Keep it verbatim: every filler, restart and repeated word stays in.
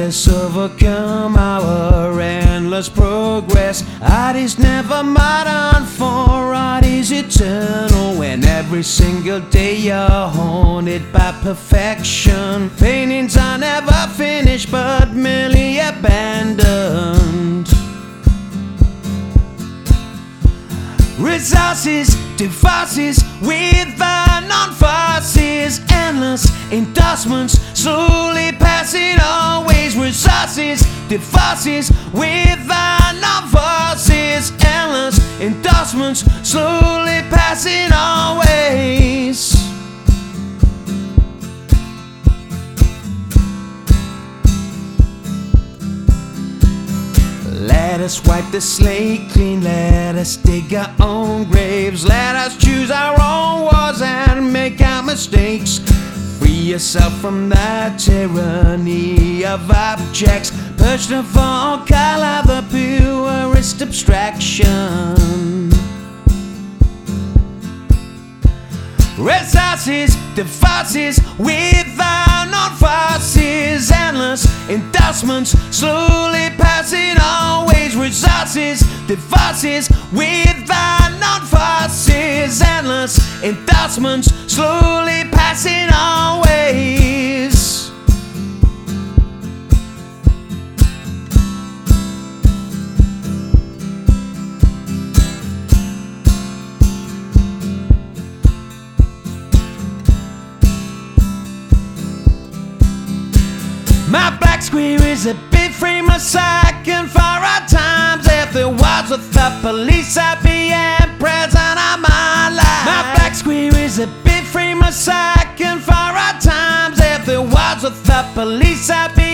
us overcome our endless progress. Art is never modern, for art is eternal. When every single day you're haunted by perfection. Paintings are never finished but merely abandoned. Resources, devices with non-forces. Endless endorsements, slowly passing always. Resources, devices with non-forces. Endless endorsements, slowly passing always. Let us wipe the slate clean, let us dig our own graves. Let us choose our own wars and make our mistakes. Free yourself from the tyranny of objects. Purge of all color, the purest abstraction. Resources, devices with non-forces. Endless endorsements, slowly passing always. Resources, devices with non-forces. Endless endorsements, slowly passing always. My black square is a bit frame of second for our times. If there was with the police, I'd be present on my life. My black square is a bit frame of second for our times. If there was with the police, I'd be